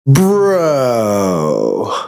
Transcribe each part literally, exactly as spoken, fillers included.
Bro.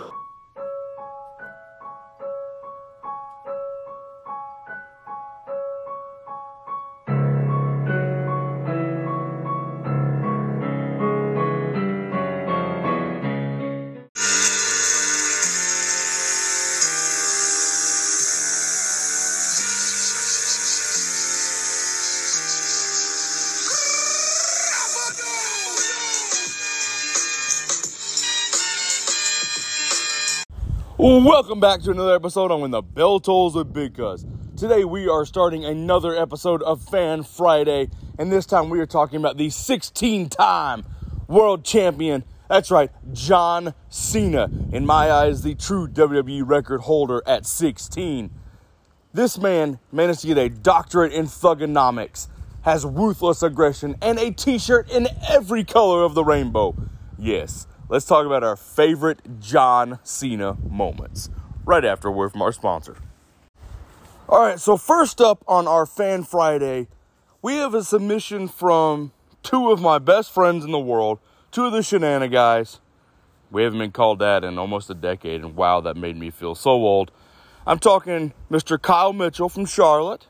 Welcome back to another episode on When the Bell Tolls with Big Cuz. Today we are starting another episode of Fan Friday, and this time we are talking about the sixteen-time world champion. That's right, John Cena. In my eyes, the true W W E record holder at sixteen. This man managed to get a doctorate in thugonomics, has ruthless aggression, and a t-shirt in every color of the rainbow. Yes. Let's talk about our favorite John Cena moments right after a word from our sponsor. All right, so first up on our Fan Friday, we have a submission from two of my best friends in the world, two of the Shenana guys. We haven't been called that in almost a decade, and wow, that made me feel so old. I'm talking Mister Kyle Mitchell from Charlotte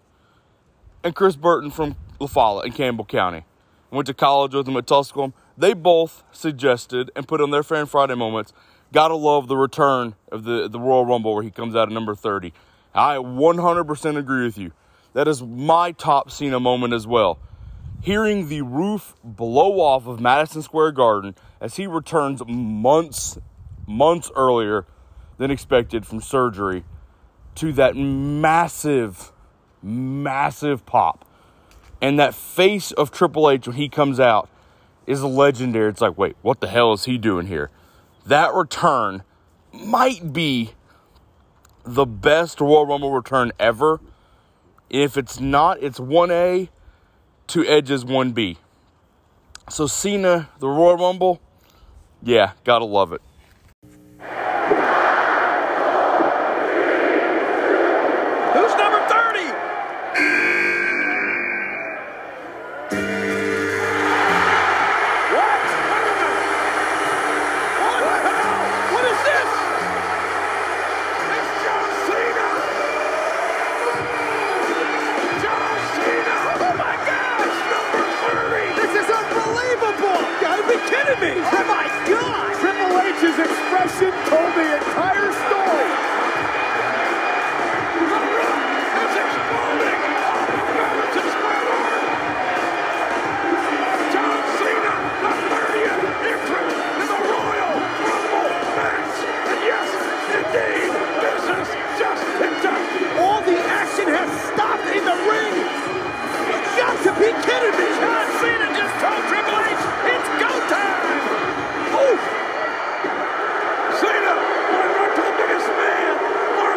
and Chris Burton from La Follette in Campbell County. I went to college with them at Tusculum. They both suggested and put on their Fan Friday moments, gotta love the return of the, the Royal Rumble where he comes out at number thirty. I one hundred percent agree with you. That is my top Cena moment as well. Hearing the roof blow off of Madison Square Garden as he returns months, months earlier than expected from surgery to that massive, massive pop. And that face of Triple H when he comes out is legendary. It's like, wait, what the hell is he doing here? That return might be the best Royal Rumble return ever. If it's not, it's one A to Edge's one B. So Cena, the Royal Rumble, yeah, gotta love it. Who's number thirty? Kidding me? Oh my God! Triple H's expression told the entire story. The room is exploding. Madison Square Garden. John Cena, the thirtieth entrant in the Royal Rumble match. And yes, indeed, business just picked up. All the action has stopped in the ring. You've got to be kidding me! John Cena just told Triple H it's go time! Ooh! Cena going right to the biggest man, Mark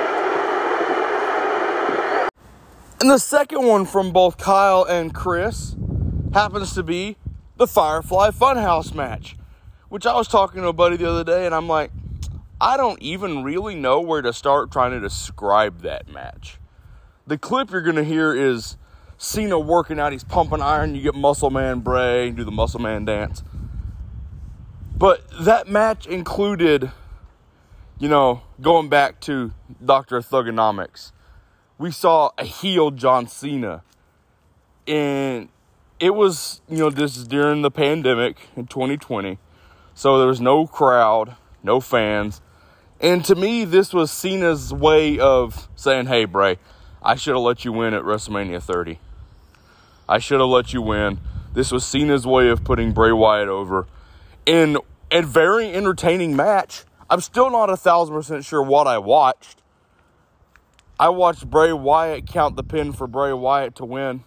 Henry. And the second one from both Kyle and Chris happens to be the Firefly Funhouse match, which I was talking to a buddy the other day, and I'm like, I don't even really know where to start trying to describe that match. The clip you're going to hear is Cena working out, he's pumping iron, you get Muscle Man Bray, and do the Muscle Man dance. But that match included, you know, going back to Doctor Thugonomics, we saw a heel John Cena. And it was, you know, this is during the pandemic in twenty twenty. So there was no crowd, no fans. And to me, this was Cena's way of saying, hey, Bray, I should have let you win at WrestleMania thirty. I should have let you win. This was Cena's way of putting Bray Wyatt over. In a very entertaining match. I'm still not a thousand percent sure what I watched. I watched Bray Wyatt count the pin for Bray Wyatt to win.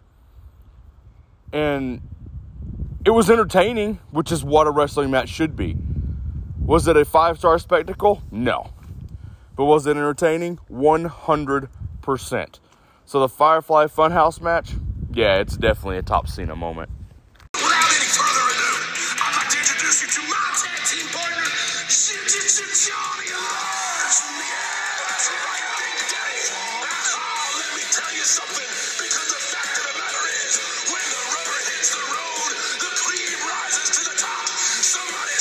And it was entertaining, which is what a wrestling match should be. Was it a five-star spectacle? No. But was it entertaining? one hundred percent. So the Firefly Funhouse match, yeah, it's definitely a top Cena moment. Without any further ado, I'd like to introduce you to my tag team partner, Johnny Lars. Yeah, that's right, Big Daddy. Oh, let me tell you something, because the fact of the matter is, when the rubber hits the road, the cream rises to the top. Somebody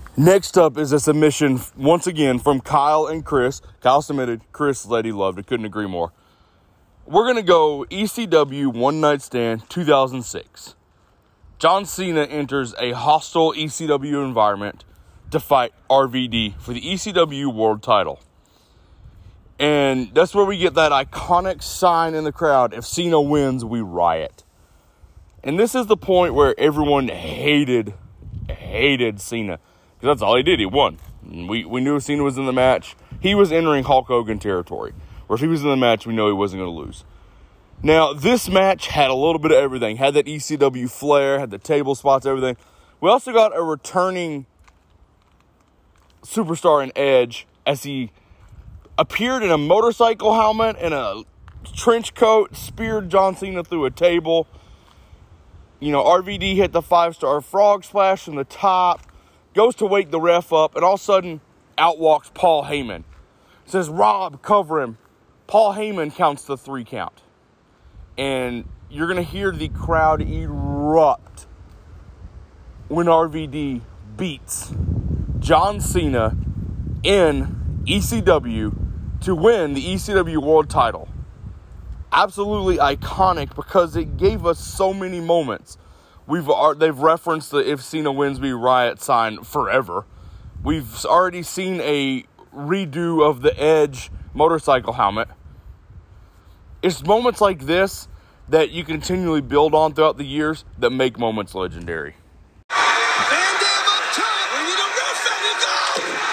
Next up is a submission, once again, from Kyle and Chris. Kyle submitted, Chris said he loved it. Couldn't agree more. We're going to go E C W One Night Stand two thousand six. John Cena enters a hostile E C W environment to fight R V D for the E C W World Title. And that's where we get that iconic sign in the crowd, if Cena wins, we riot. And this is the point where everyone hated, hated Cena. Because that's all he did, he won. We we knew Cena was in the match. He was entering Hulk Hogan territory. Or if he was in the match, we know he wasn't going to lose. Now, this match had a little bit of everything. Had that E C W flair, had the table spots, everything. We also got a returning superstar in Edge as he appeared in a motorcycle helmet and a trench coat, speared John Cena through a table. You know, R V D hit the five-star frog splash from the top, goes to wake the ref up, and all of a sudden, out walks Paul Heyman. Says, Rob, cover him. Paul Heyman counts the three count. And you're going to hear the crowd erupt when R V D beats John Cena in E C W to win the E C W World Title. Absolutely iconic because it gave us so many moments. We've they've referenced the if Cena wins we riot sign forever. We've already seen a redo of the Edge motorcycle helmet. It's moments like this that you continually build on throughout the years that make moments legendary. Van Dam up top. We need a ref and you go.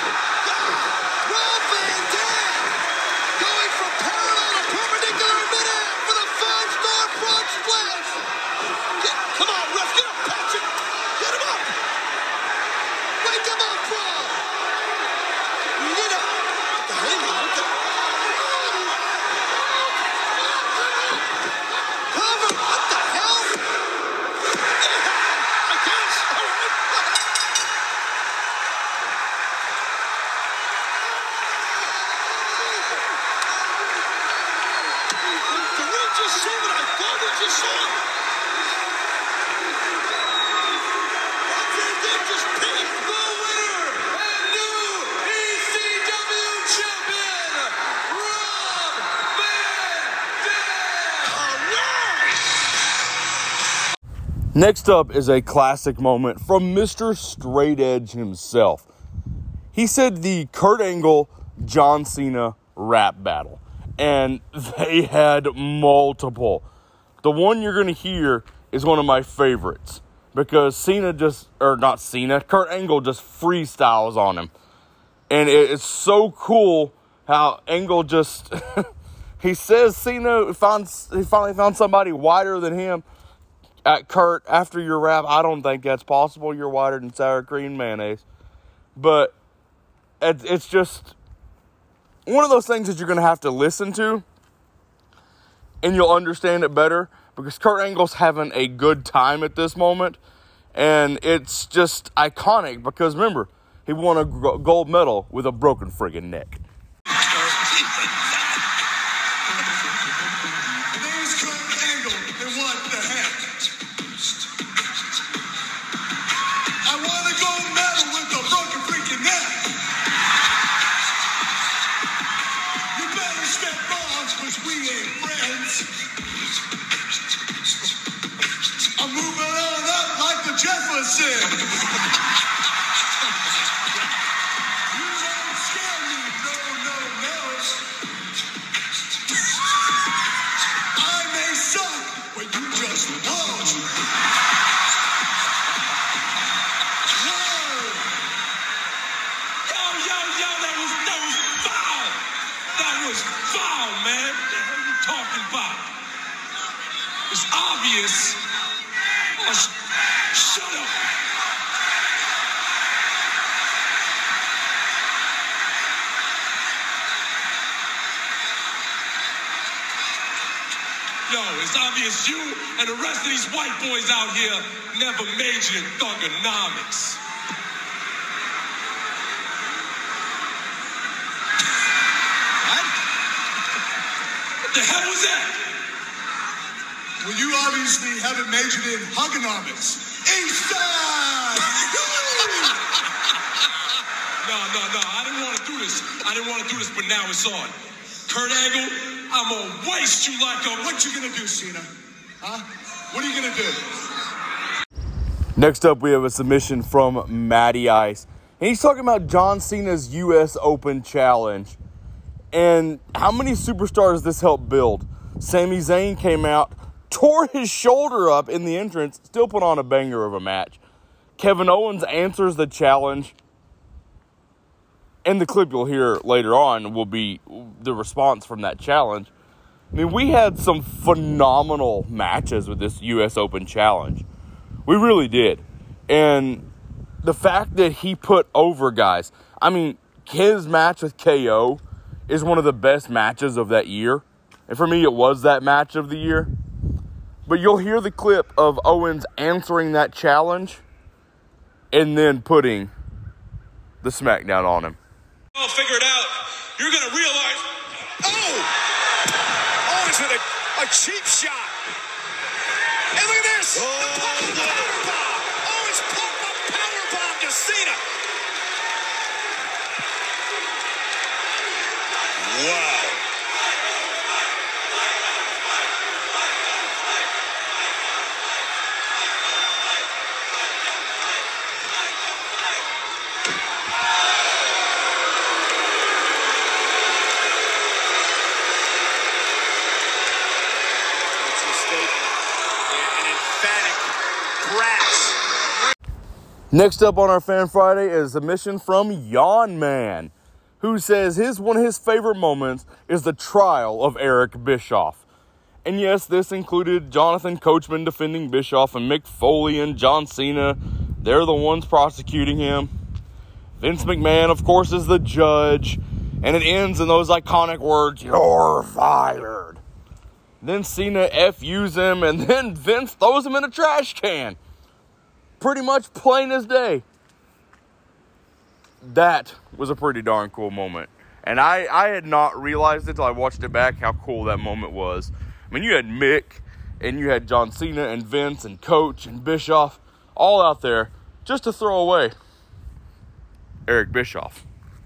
Rob Van Dam going from parallel to perpendicular in midair for the five-star frog splash. Get, come on, ref, get up, Patrick. Get him up. Wake him up, Rob. We need a. What the hell? What the? Cover. What the hell? Yeah, I guess. All right. Did we just see what I thought we just saw? Rob Van Dam just pinned the winner and new E C W champion, Rob Van Dam. All right. Next up is a classic moment from Mister Straight Edge himself. He said the Kurt Angle, John Cena rap battle. And they had multiple. The one you're going to hear is one of my favorites. Because Cena just, or not Cena, Kurt Angle just freestyles on him. And it, it's so cool how Angle just, he says Cena finds, he finally found somebody wider than him. At Kurt, after your rap, I don't think that's possible. You're wider than sour cream mayonnaise. But it, it's just one of those things that you're going to have to listen to. And you'll understand it better. Because Kurt Angle's having a good time at this moment. And it's just iconic. Because remember, he won a gold medal with a broken friggin' neck. There's Kurt Angle, and what the heck? I want a gold medal with a broken freaking neck. You better step on, cause we ain't friends. I'm moving on up like the Jefferson. You don't scare me, no, no, no. I may suck, but you just won't. Whoa. Yo, yo, yo, that was, that was foul. That was foul, man. What the hell are you talking about? It's obvious. Oh, sh- shut up. Yo, it's obvious you and the rest of these white boys out here never majored in thugonomics. What? What the hell was that? Well, you obviously haven't majored in hugonomics. Eastside! I didn't want to do this, but now it's on. Kurt Angle, I'm going to waste you like a... What you going to do, Cena? Huh? What are you going to do? Next up, we have a submission from Matty Ice. And he's talking about John Cena's U S Open Challenge and how many superstars this helped build. Sami Zayn came out, tore his shoulder up in the entrance, still put on a banger of a match. Kevin Owens answers the challenge. And the clip you'll hear later on will be the response from that challenge. I mean, we had some phenomenal matches with this U S Open Challenge. We really did. And the fact that he put over guys, I mean, his match with K O is one of the best matches of that year. And for me, it was that match of the year. But you'll hear the clip of Owens answering that challenge and then putting the smackdown on him. I'll figure it out. You're going to realize... Oh! Owens with a, a cheap shot. And look at this! Oh, the power bomb! Owens pumped a power bomb to Cena. Wow. Next up on our Fan Friday is a submission from Yawn Man, who says his one of his favorite moments is the trial of Eric Bischoff. And yes, this included Jonathan Coachman defending Bischoff and Mick Foley and John Cena. They're the ones prosecuting him. Vince McMahon, of course, is the judge. And it ends in those iconic words, "You're fired." Then Cena F U's him, and then Vince throws him in a trash can. Pretty much plain as day. That was a pretty darn cool moment. And I, I had not realized it until I watched it back how cool that moment was. I mean, you had Mick, and you had John Cena, and Vince, and Coach, and Bischoff, all out there just to throw away Eric Bischoff.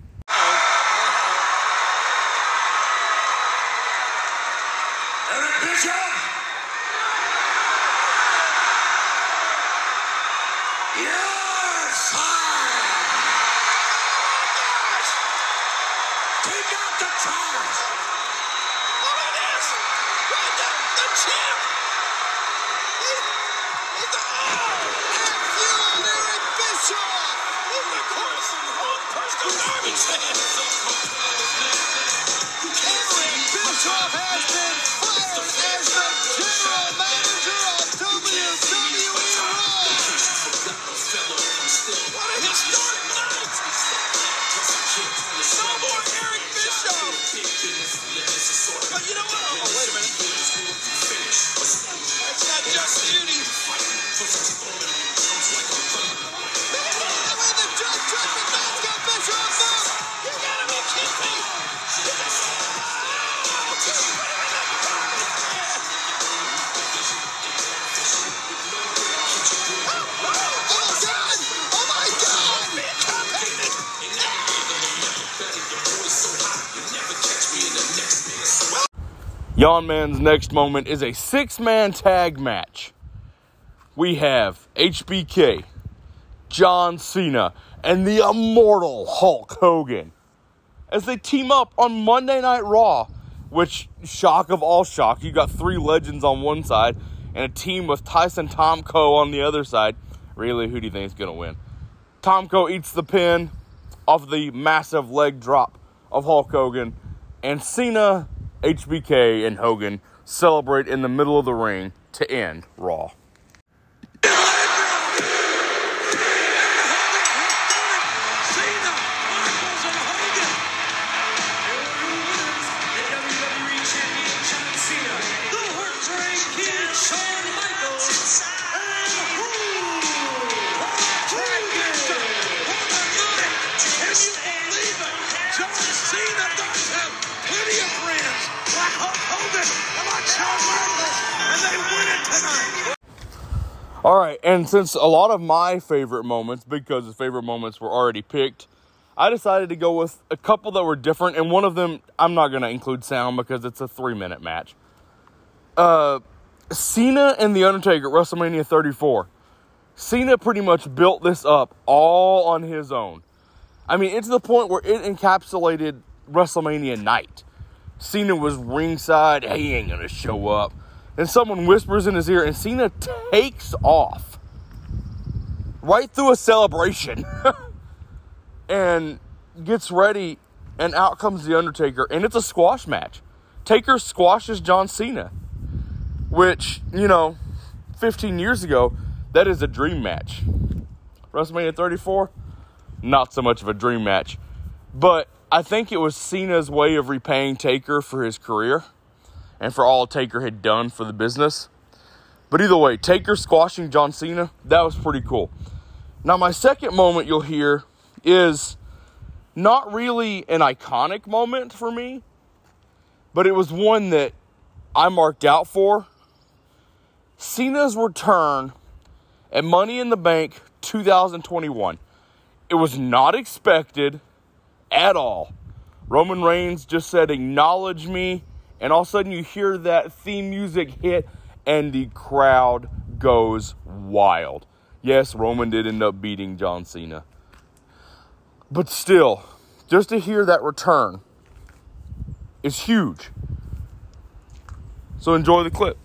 Eric Bischoff! Yes! Take out the charge! Look at this! Right the, the champ! He, he, the, oh! F you on Eric Bischoff! He's the course and wrong personal garbage man! Eric Bischoff has been fired as the general manager of W W E Raw! What a historic night! No more Eric Bischoff! But you know what? Oh, wait a minute. That's not just beauty. When the judge took the mask of Bischoff off, you gotta be kidding me! Yawn Man's next moment is a six-man tag match. We have H B K, John Cena, and the immortal Hulk Hogan as they team up on Monday Night Raw, which, shock of all shock, you got three legends on one side and a team with Tyson Tomko on the other side. Really, who do you think is going to win? Tomko eats the pin off the massive leg drop of Hulk Hogan, and Cena, H B K, and Hogan celebrate in the middle of the ring to end Raw. All right, and since a lot of my favorite moments, because the favorite moments were already picked, I decided to go with a couple that were different, and one of them, I'm not going to include sound because it's a three-minute match. Uh, Cena and The Undertaker at WrestleMania thirty-four. Cena pretty much built this up all on his own. I mean, it's to the point where it encapsulated WrestleMania night. Cena was ringside, hey, he ain't going to show up. And someone whispers in his ear, and Cena takes off. Right through a celebration. And gets ready, and out comes The Undertaker. And it's a squash match. Taker squashes John Cena. Which, you know, fifteen years ago, that is a dream match. WrestleMania thirty-four, not so much of a dream match. But I think it was Cena's way of repaying Taker for his career and for all Taker had done for the business. But either way, Taker squashing John Cena, that was pretty cool. Now, my second moment you'll hear is not really an iconic moment for me, but it was one that I marked out for. Cena's return at Money in the Bank two thousand twenty-one. It was not expected at all. Roman Reigns just said, acknowledge me, and all of a sudden you hear that theme music hit, and the crowd goes wild. Yes, Roman did end up beating John Cena. But still, just to hear that return is huge. So enjoy the clip.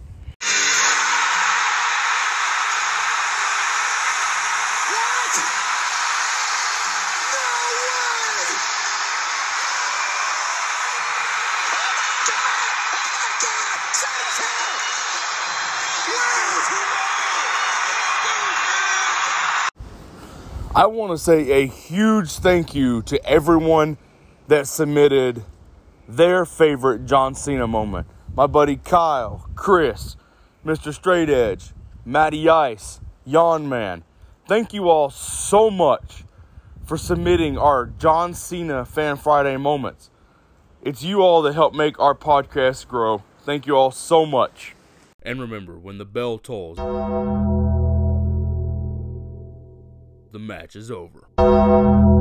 I want to say a huge thank you to everyone that submitted their favorite John Cena moment. My buddy Kyle, Chris, Mister Straight Edge, Matty Ice, Yawn Man. Thank you all so much for submitting our John Cena Fan Friday moments. It's you all that help make our podcast grow. Thank you all so much. And remember, when the bell tolls, the match is over.